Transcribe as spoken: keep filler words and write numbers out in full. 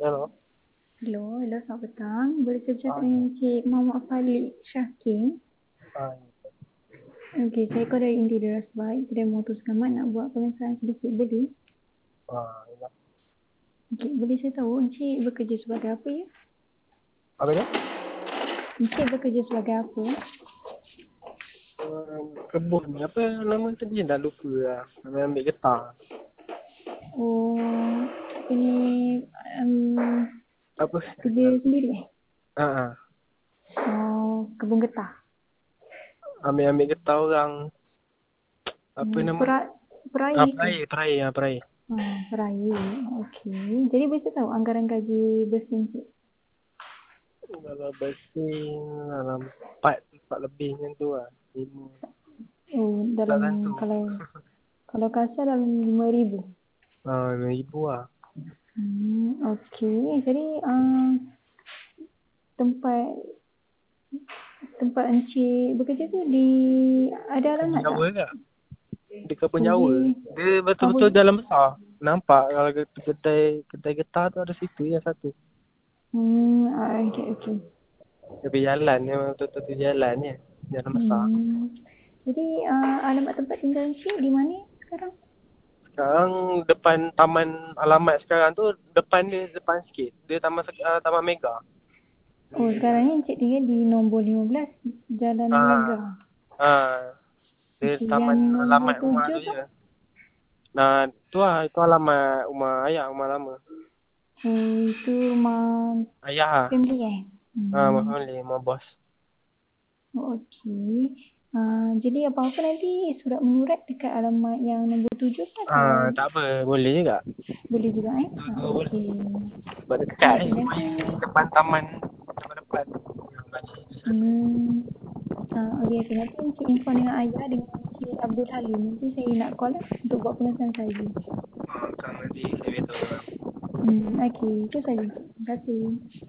Hello. Hello, hello, selamat petang. Boleh saya bercakap Ah, dengan Encik Muhammad Falik Syakir? ah, Okey, saya kau dari Interior Asbai. Saya motor selamat nak buat pengesahan sedikit, boleh? ah, ya. Okey, boleh saya tahu Encik bekerja sebagai apa ya? Apa dia? Encik bekerja sebagai apa? Uh, kebun ni. Apa nama tadi? Dah lupa lah. Kami ambil getah. Oh, ini um, Apa? kerja sendiri eh? Ah, ah. Oh, kebun getah. Ambil-ambil getah orang. Apa Hmm, nama? pera, Ah, peraih ke? peraih, peraih, ah, peraih. Hmm, peraih. Okey. Jadi boleh saya tahu anggaran gaji bersih Encik? Kalau bersih, dalam empat, empat lebih macam tu lah. Lima. Oh, Tak dalam tentu. kalau kalau kasar dalam lima ribu. Ah, lima ribu lah. Hmm, okey. Jadi uh, tempat tempat encik bekerja tu di ada Kebun alamat tak? Jawa ke? Di kebun Oh, Jawa. di Dia betul-betul Pahul. dalam besar. Nampak kalau kedai kedai getah tu ada situ yang satu. Hmm, ah, okey okey. Tapi jalan ni memang betul-betul tu jalan ni. Jalan besar. Hmm. Jadi uh, alamat tempat tinggal encik di mana sekarang? Sekarang depan taman alamat sekarang tu depan dia depan sikit. Dia taman uh, taman Mega. Oh, sekarang ni encik tinggal di nombor lima belas Jalan Ah. Mega. Ah. Dia Okey, yang taman nombor alamat rumah tujuh tu tu? je. Nah, tu lah itu alamat rumah ayah, rumah lama. Oh, itu rumah Ayah ah. family eh? Ah, rumah Hmm. family, rumah bos. Oh, okey. Uh, jadi apa-apa nanti surat menyurat dekat alamat yang nombor tujuh ke Ah, atau tak apa, boleh juga. boleh juga eh? Ha, Dua-dua boleh. okey. Sebab dekat Okey, ni rumah nanti yang depan taman depan-depan. hmm, uh, okey, okey. Nanti Encik inform dengan ayah dengan Encik Abdul Halim. Nanti saya nak call lah untuk buat pengesahan saya. Ah, tak nanti saya beritahu. Hmm, okey. Itu saja. Terima kasih.